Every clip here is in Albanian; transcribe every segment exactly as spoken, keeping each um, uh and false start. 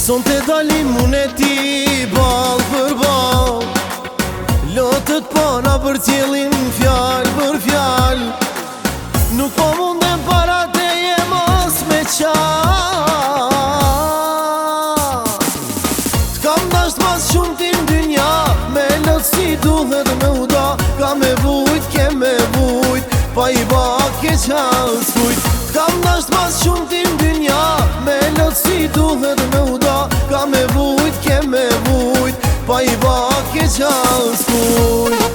Son të dalim unë e ti bal për bal, lotët pana për cjelin fjall për fjall. Nuk po mundem para te je mos me qal. T'kam dasht mas shumë tim dynja, me lot si duhet me uda. Ka me vujt, ke me vujt, pa i bak ke qas kujt. T'kam dasht mas shumë tim dynja, me lot si duhet me uda. Ka me vujt, ke me vujt, pa i bak ke qas kujt.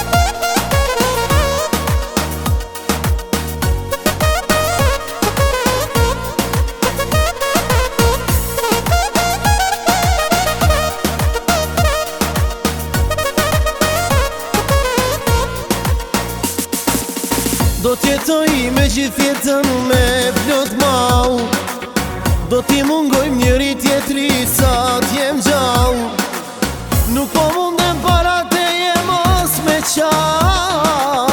Do t'jetoj me gjithë jetën me plot mau, do t'i mungojmë njëri tjetri sa t'jem gjau. Nuk po mundem para te je mos me qal.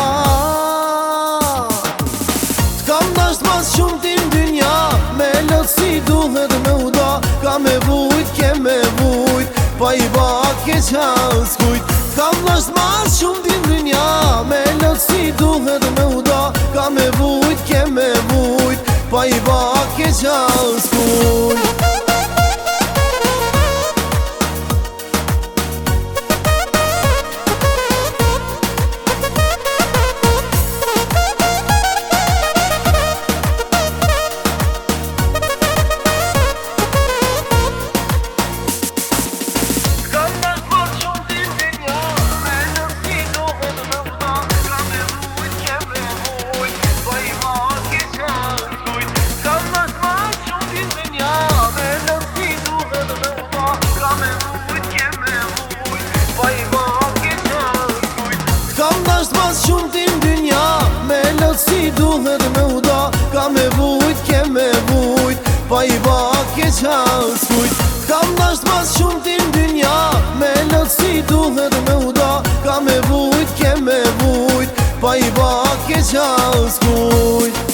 T'kam dasht mas shumë tim dynja, me lot si duhet me uda. Ka me vujt, ke me vujt, pa i bak ke qas kujt. T'kam dasht mas shumë tim dynja, me lot si duhet me uda. Ka me vujt, ke me vujt, pa i bak ke qas kujt. T'kam dasht mas shumë tim dynja, me lot si duhet me uda. Ka me vujt, ke me vujt, pa i bak ke qas kujt. T'kam dasht mas shumë tim dynja, me lot si duhet me uda. Ka me vujt, ke me vujt, pa i bak ke qas kujt.